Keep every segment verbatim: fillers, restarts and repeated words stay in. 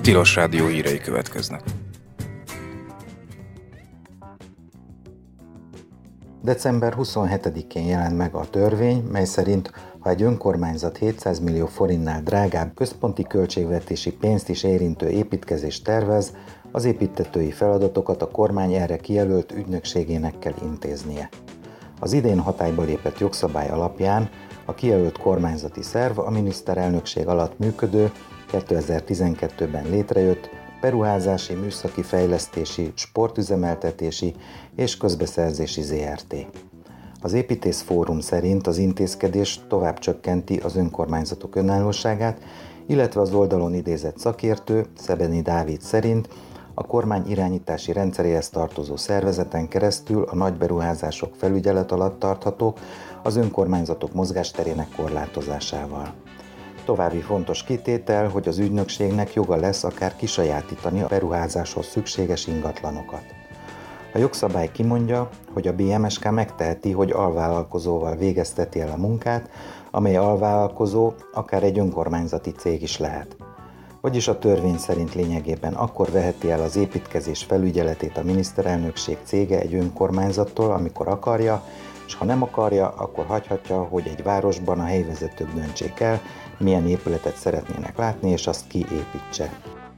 Tilos Rádió hírei következnek. december huszonhetedikén jelent meg a törvény, mely szerint, ha egy önkormányzat hétszáz millió forintnál drágább központi költségvetési pénzt is érintő építkezést tervez, az építtetői feladatokat a kormány erre kijelölt ügynökségének kell intéznie. Az idén hatályba lépett jogszabály alapján a kijelölt kormányzati szerv a miniszterelnökség alatt működő, kétezer-tizenkettőben létrejött Beruházási, Műszaki Fejlesztési, Sportüzemeltetési és Közbeszerzési zé er té. Az Építész Fórum szerint az intézkedés tovább csökkenti az önkormányzatok önállóságát, illetve az oldalon idézett szakértő, Szebeni Dávid szerint a kormány irányítási rendszeréhez tartozó szervezeten keresztül a nagy beruházások felügyelet alatt tarthatók az önkormányzatok mozgásterének korlátozásával. További fontos kitétel, hogy az ügynökségnek joga lesz akár kisajátítani a beruházáshoz szükséges ingatlanokat. A jogszabály kimondja, hogy a bé em es ká megteheti, hogy alvállalkozóval végezteti el a munkát, amely alvállalkozó akár egy önkormányzati cég is lehet. Vagyis a törvény szerint lényegében akkor veheti el az építkezés felügyeletét a miniszterelnökség cége egy önkormányzattól, amikor akarja, és ha nem akarja, akkor hagyhatja, hogy egy városban a helyvezetők döntsék el, milyen épületet szeretnének látni, és azt kiépítse.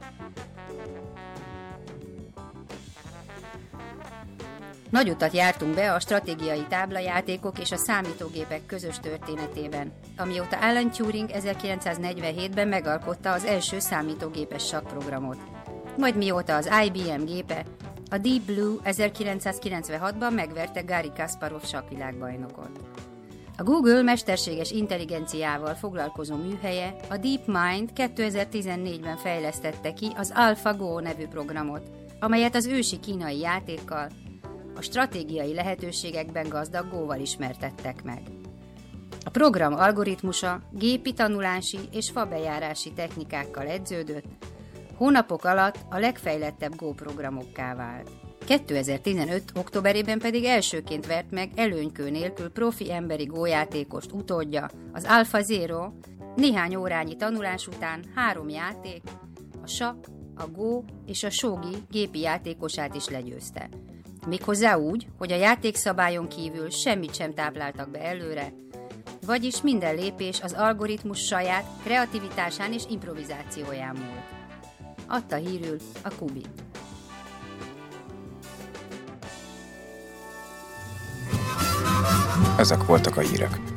Nagy utat jártunk be a stratégiai táblajátékok és a számítógépek közös történetében, amióta Alan Turing ezerkilencszáznegyvenhétben megalkotta az első számítógépes sakkprogramot. Majd mióta az i bé em gépe, a Deep Blue ezerkilencszázkilencvenhatban megverte Garry Kasparov sakkvilágbajnokot. A Google mesterséges intelligenciával foglalkozó műhelye, a DeepMind kétezer-tizennégyben fejlesztette ki az AlphaGo nevű programot, amelyet az ősi kínai játékkal, a stratégiai lehetőségekben gazdag Go-val ismertettek meg. A program algoritmusa gépi tanulási és fabejárási technikákkal edződött, hónapok alatt a legfejlettebb Go programokká vált. kétezer-tizenöt. októberében pedig elsőként vert meg előnykő nélkül profi emberi Go játékost utódja, az AlphaZero, néhány órányi tanulás után három játék, a sakk, a Go és a shogi gépi játékosát is legyőzte. Méghozzá úgy, hogy a játékszabályon kívül semmit sem tápláltak be előre, vagyis minden lépés az algoritmus saját kreativitásán és improvizációján múlt. Adta hírül a Kubi. Ezek voltak a hírek.